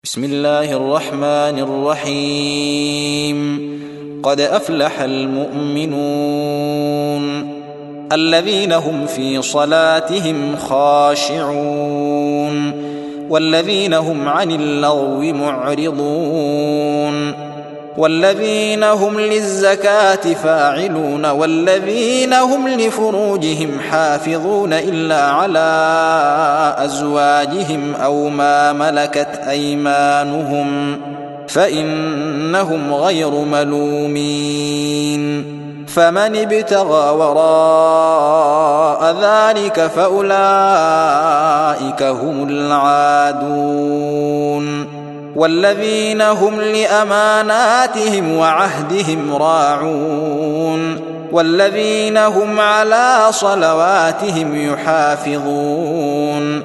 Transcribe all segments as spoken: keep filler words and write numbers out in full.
بسم الله الرحمن الرحيم قد أفلح المؤمنون الذين هم في صلاتهم خاشعون والذين هم عن اللغو معرضون والذين هم للزكاة فاعلون والذين هم لفروجهم حافظون إلا على أزواجهم أو ما ملكت أيمانهم فإنهم غير ملومين فمن ابتغى وراء ذلك فأولئك هم العادون والذين هم لأماناتهم وعهدهم راعون والذين هم على صلواتهم يحافظون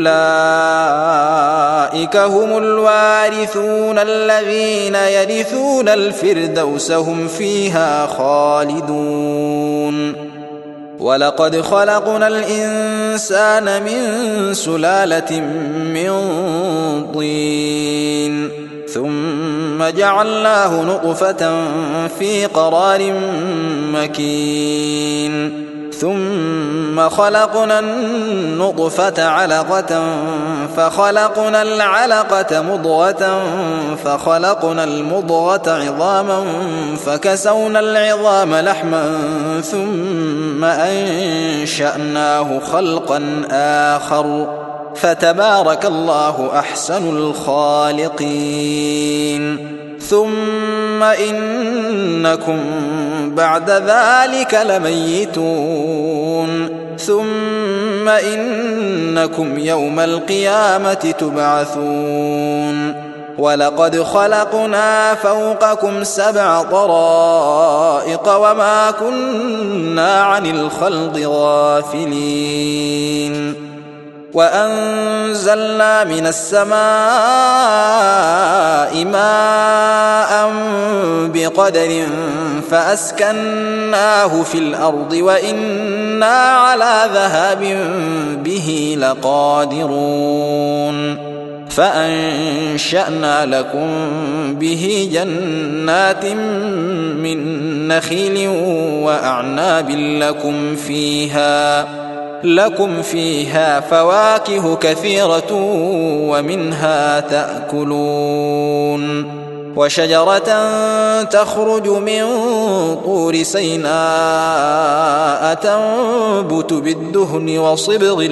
أولئك هم الوارثون الذين يرثون الفردوس هم فيها خالدون ولقد خلقنا الإنسان من سلالة من طين ثم جعلناه نطفة في قرار مكين ثم خلقنا النطفة علقة فخلقنا العلقة مضغة فخلقنا المضغة عظاما فكسونا العظام لحما ثم أنشأناه خلقا آخر فتبارك الله أحسن الخالقين ثم إنكم بعد ذلك لميتون ثم إنكم يوم القيامة تبعثون ولقد خلقنا فوقكم سبع طرائق وما كنا عن الخلق غافلين وأنزلنا من السماء ماء بقدر فأسكناه في الأرض وإنا على ذهاب به لقادرون فأنشأنا لكم به جنات من نخيل وأعناب لكم فيها لكم فيها فواكه كثيرة ومنها تأكلون وشجرة تخرج من طور سيناء تنبت بالدهن وصبغ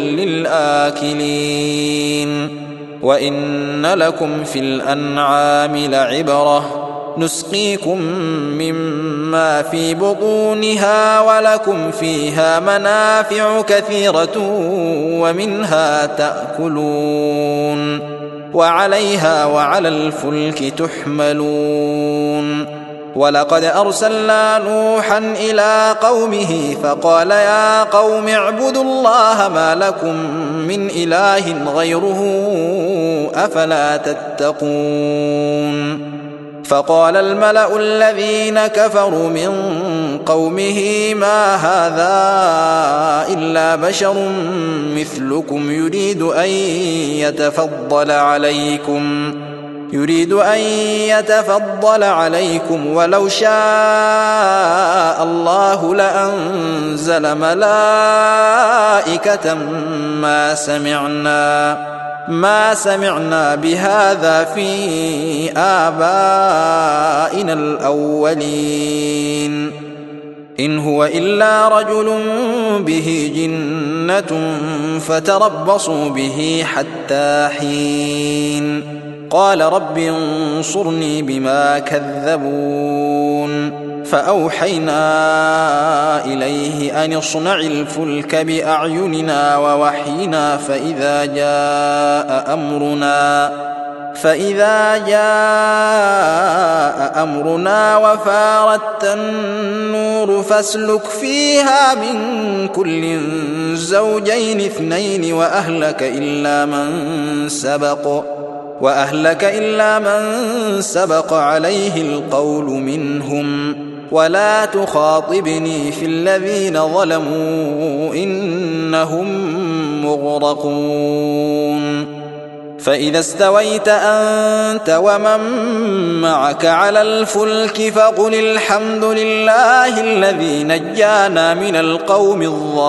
للآكلين وإن لكم في الأنعام لعبرة نسقيكم مما في بطونها ولكم فيها منافع كثيرة ومنها تأكلون وعليها وعلى الفلك تحملون ولقد أرسلنا نوحا إلى قومه فقال يا قوم اعبدوا الله ما لكم من إله غيره أفلا تتقون فقال الملأ الذين كفروا من قومه ما هذا إلا بشر مثلكم يريد أن يتفضل عليكم يريد أن يتفضل عليكم ولو شاء الله لأنزل ملائكة ما سمعنا ما سمعنا بهذا في آبائنا الأولين إن هو إلا رجل به جنة فتربصوا به حتى حين قال رب انصرني بما كذبون فأوحينا إليه أن اصنع الفلك بأعيننا ووحينا فإذا جاء أمرنا فإذا جاء أمرنا وفارت النور فاسلك فيها من كل زوجين اثنين وأهلك إلا من سبق وأهلك إلا من سبق عليه القول منهم ولا تخاطبني في الذين ظلموا إنهم مغرقون فإذا استويت أنت ومن معك على الفلك فقل الحمد لله الذي نجانا من القوم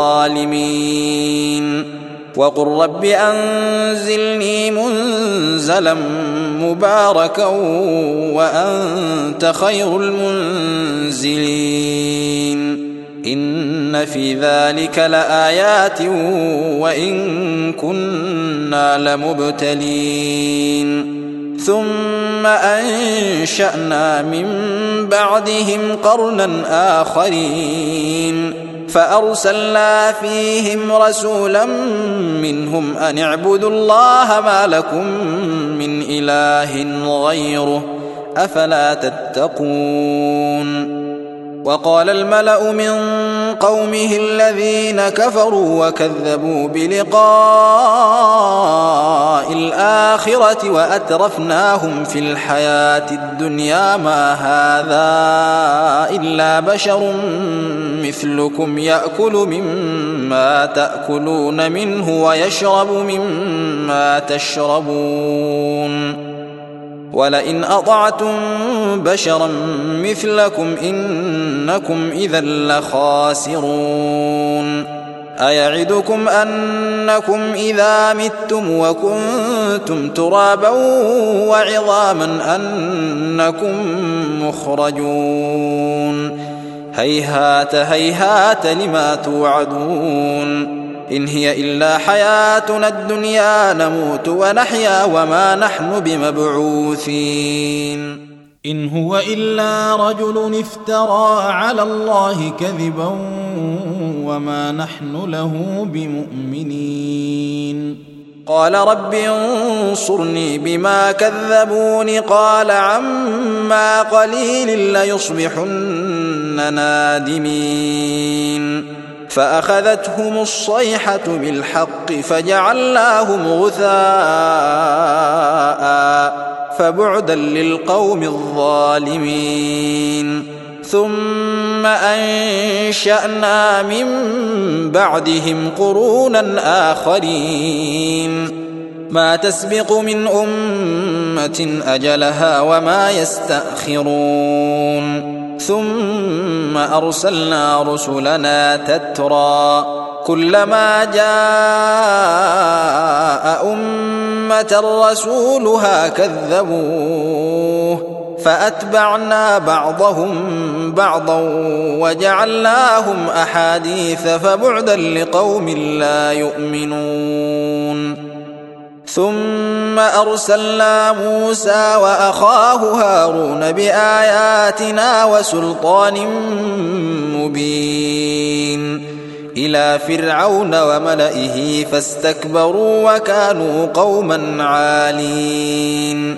الظالمين وقل رب أنزلني منزلا مباركا وأنت خير المنزلين إن في ذلك لآيات وإن كنا لمبتلين ثم أنشأنا من بعدهم قرنا آخرين فأرسلنا فيهم رسولا منهم أن اعبدوا الله ما لكم من إله غيره أفلا تتقون وقال الملأ من قومه الذين كفروا وكذبوا بلقاء الآخرة وأترفناهم في الحياة الدنيا ما هذا إلا بشر مثلكم يأكل مما تأكلون منه ويشرب مما تشربون ولئن أطعتم بشرا مثلكم إنكم إذا لخاسرون أيعدكم أنكم إذا متم وكنتم ترابا وعظاما أنكم مخرجون هيهات هيهات لما توعدون إن هي إلا حياتنا الدنيا نموت ونحيا وما نحن بمبعوثين إن هو إلا رجل افترى على الله كذبا وما نحن له بمؤمنين قال رب انصرني بما كذبون قال عما قليل ليصبحن نادمين فأخذتهم الصيحة بالحق فجعلناهم غثاء فبعدا للقوم الظالمين ثم أنشأنا من بعدهم قرونا آخرين ما تسبق من أمة أجلها وما يستأخرون ثم أرسلنا رسلنا تترى كلما جاء أمة رسولها كذبوه فأتبعنا بعضهم بعضا وجعلناهم أحاديث فبعدا لقوم لا يؤمنون ثم أرسلنا موسى وأخاه هارون بآياتنا وسلطان مبين إلى فرعون وملئه فاستكبروا وكانوا قوما عالين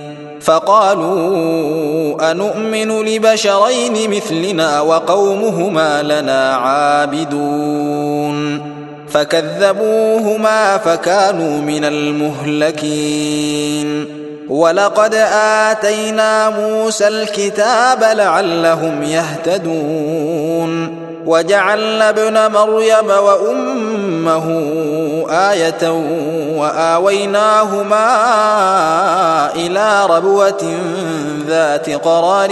فقالوا أنؤمن لبشرين مثلنا وقومهما لنا عابدون فكذبوهما فكانوا من المهلكين ولقد آتينا موسى الكتاب لعلهم يهتدون وجعلنا ابن مريم وأمه آية وآويناهما إلى ربوة ذات قرار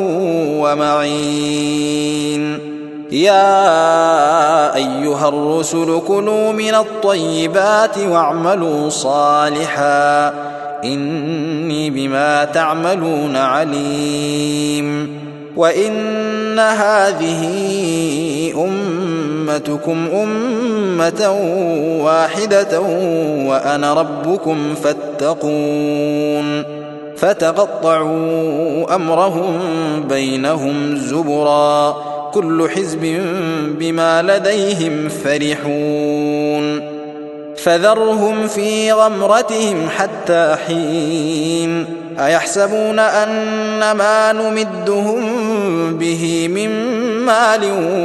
ومعين يا أيها الرسل كلوا من الطيبات واعملوا صالحا إني بما تعملون عليم وإن هذه أمتكم أمة واحدة وأنا ربكم فاتقون فتقطعوا أمرهم بينهم زبرا كل حزب بما لديهم فرحون فذرهم في غمرتهم حتى حين أيحسبون أن ما نمدهم به من مال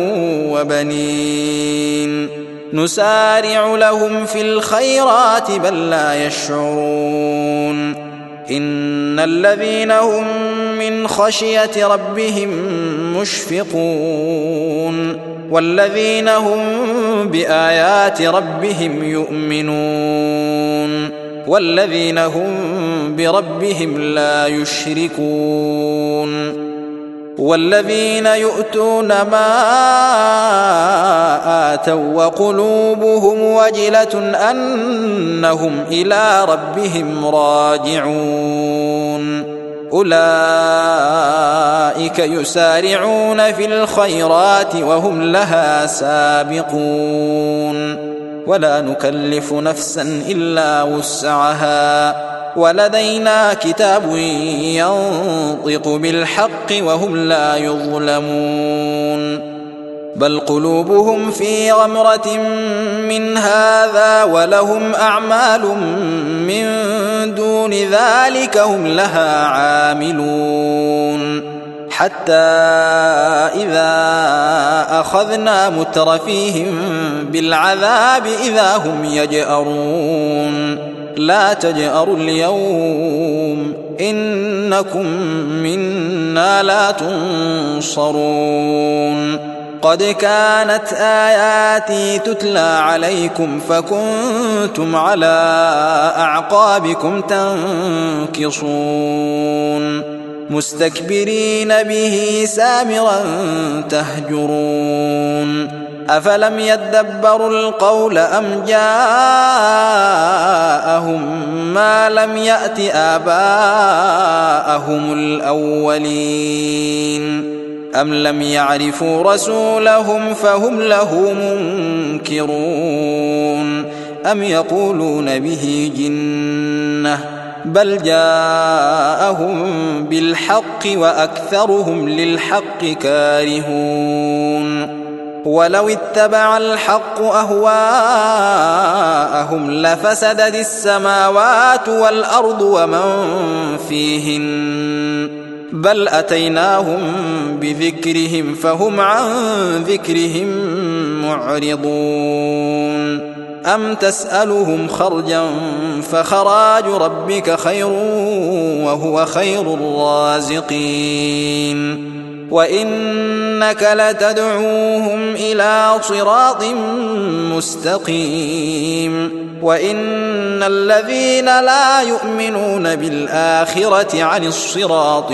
وبنين نسارع لهم في الخيرات بل لا يشعرون إن الذين هم من خشية ربهم مشفقون والذين هم بآيات ربهم يؤمنون والذين هم بربهم لا يشركون والذين يؤتون ما آتوا وقلوبهم وجلة أنهم إلى ربهم راجعون أولئك يسارعون في الخيرات وهم لها سابقون ولا نكلف نفسا إلا وسعها ولدينا كتاب ينطق بالحق وهم لا يظلمون بل قلوبهم في غمرة من هذا ولهم أعمال من دون ذلك هم لها عاملون حتى إذا أخذنا مترفيهم بالعذاب إذا هم يجأرون لا تجأروا اليوم إنكم منا لا تنصرون قد كانت آياتي تتلى عليكم فكنتم على أعقابكم تنكصون مستكبرين به سامرا تهجرون أفلم يدبروا القول أم جاءهم ما لم يأت آباءهم الأولين أم لم يعرفوا رسولهم فهم له منكرون أم يقولون به جنة بل جاءهم بالحق وأكثرهم للحق كارهون ولو اتبع الحق أهواءهم لفسدت السماوات والأرض ومن فيهن بل أتيناهم بذكرهم فهم عن ذكرهم معرضون أم تسألهم خرجا فخراج ربك خير وهو خير الرازقين وإنك لتدعوهم إلى صراط مستقيم وإن الذين لا يؤمنون بالآخرة عن الصراط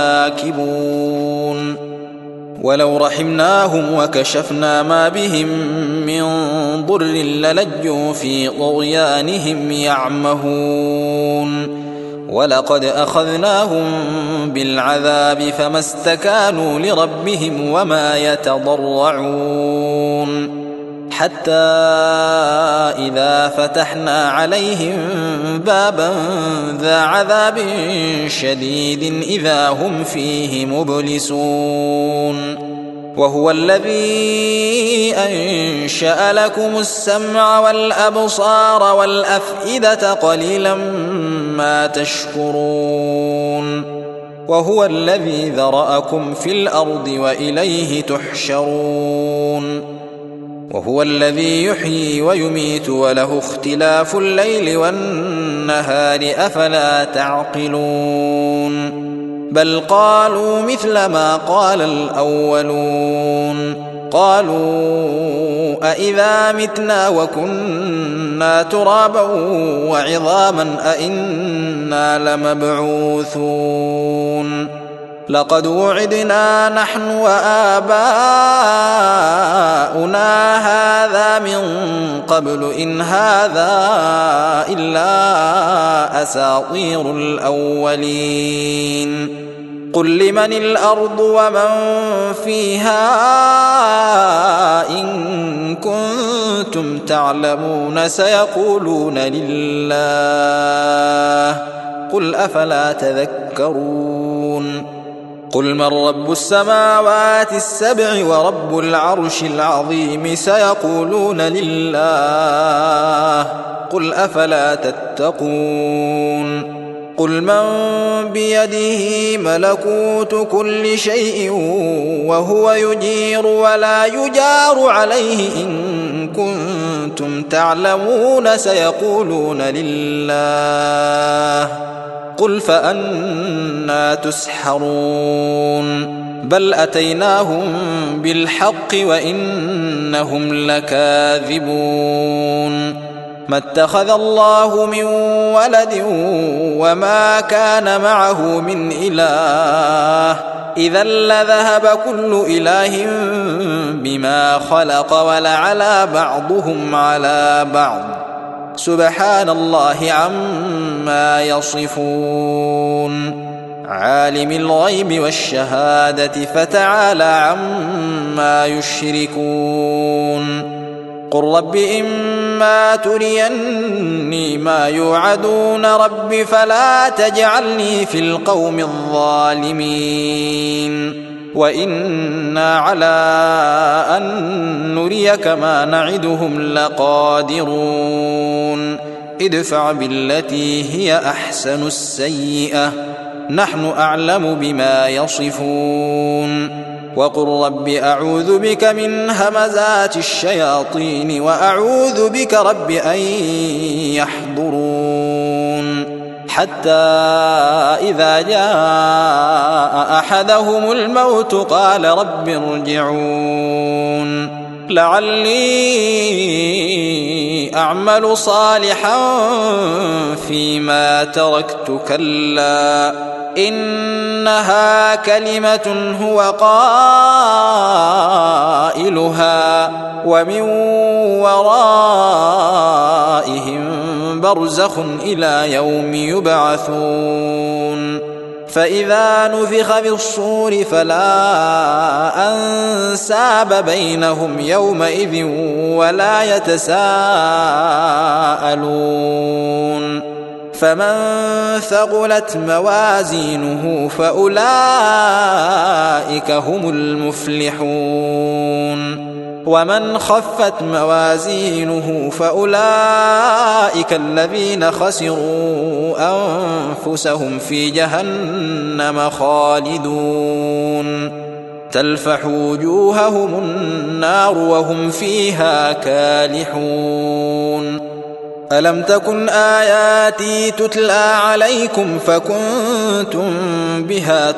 لناكبون ولو رحمناهم وكشفنا ما بهم من ضر للجوا في طغيانهم يعمهون ولقد أخذناهم بالعذاب فما استكانوا لربهم وما يتضرعون حتى إذا فتحنا عليهم بابا ذا عذاب شديد إذا هم فيه مبلسون وهو الذي أنشأ لكم السمع والأبصار والأفئدة قليلا ما تشكرون وهو الذي ذرأكم في الأرض وإليه تحشرون وهو الذي يحيي ويميت وله اختلاف الليل والنهار أفلا تعقلون بل قالوا مثل ما قال الأولون قالوا أإذا متنا وكنا ترابا وعظاما أإنا لمبعوثون لقد وعدنا نحن وآباؤنا هذا من قبل إن هذا إلا أساطير الأولين قل لمن الأرض ومن فيها إن كنتم تعلمون سيقولون لله قل أفلا تذكرون قل من رب السماوات السبع ورب العرش العظيم سيقولون لله قل أفلا تتقون قل من بيده ملكوت كل شيء وهو يجير ولا يجار عليه إن كنتم تعلمون سيقولون لله قل فأنى تسحرون بل أتيناهم بالحق وإنهم لكاذبون ما اتخذ الله من ولد وما كان معه من إله إذا لذهب كل إله بما خلق ولعلى بعضهم على بعض سبحان الله عما يصفون عالم الغيب والشهادة فتعالى عما يشركون قل رب إما تريني ما يوعدون رب فلا تجعلني في القوم الظالمين وإنا على أن نريك ما نعدهم لقادرون ادفع بالتي هي أحسن السيئة نحن أعلم بما يصفون وقل رب أعوذ بك من همزات الشياطين وأعوذ بك رب أن يحضرون حتى إذا جاء أحدهم الموت قال رب ارجعون لعلي أعمل صالحا فيما تركت كلا إنها كلمة هو قائلها ومن ورائهم برزخ إلى يوم يبعثون فإذا نفخ في الصور فلا أنساب بينهم يومئذ ولا يتساءلون فمن ثقلت موازينه فأولئك هم المفلحون ومن خفت موازينه فأولئك الذين خسروا أنفسهم في جهنم خالدون تلفح وجوههم النار وهم فيها كالحون ألم تكن آياتي تتلى عليكم فكنتم بها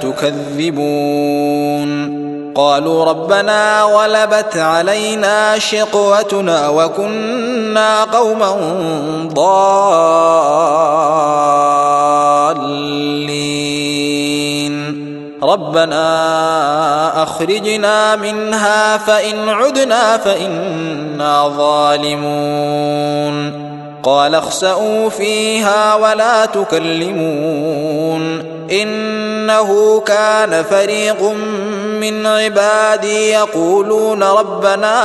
تكذبون قالوا ربنا غلبت علينا شقوتنا وكنا قوما ضالين ربنا أخرجنا منها فإن عدنا فإنا ظالمون قال اخسئوا فيها ولا تكلمون إنه كان فريق من عبادي يقولون ربنا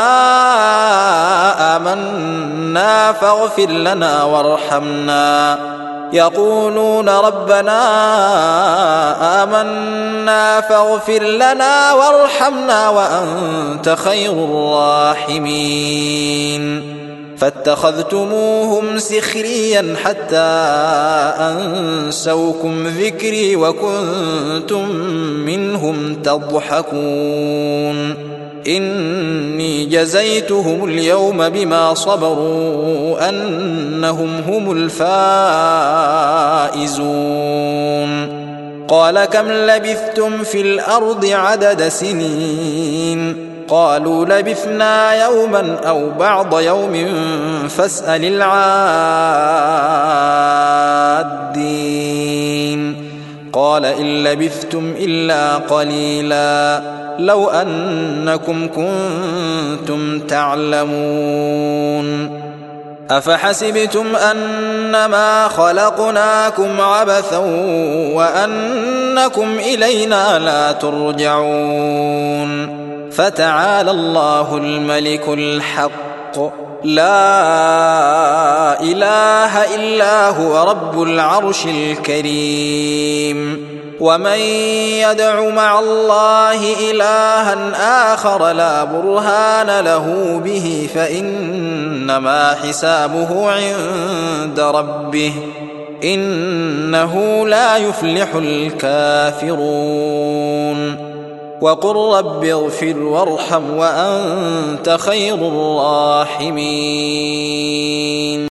آمنا فاغفر لنا وارحمنا يقولون ربنا آمنا فاغفر لنا وارحمنا وأنت خير الراحمين فاتخذتموهم سخريا حتى أنسوكم ذكري وكنتم منهم تضحكون إني جزيتهم اليوم بما صبروا أنهم هم الفائزون قال كم لبثتم في الأرض عدد سنين قالوا لبثنا يوما أو بعض يوم فاسأل العادين قال إن لبثتم إلا قليلا لو أنكم كنتم تعلمون أفحسبتم أنما خلقناكم عبثا وأنكم إلينا لا ترجعون فتعالى الله الملك الحق لا إله إلا هو رب العرش الكريم ومن يدع مع الله إلها آخر لا برهان له به فإنما حسابه عند ربه إنه لا يفلح الكافرون وقل رب اغفر وارحم وأنت خير الراحمين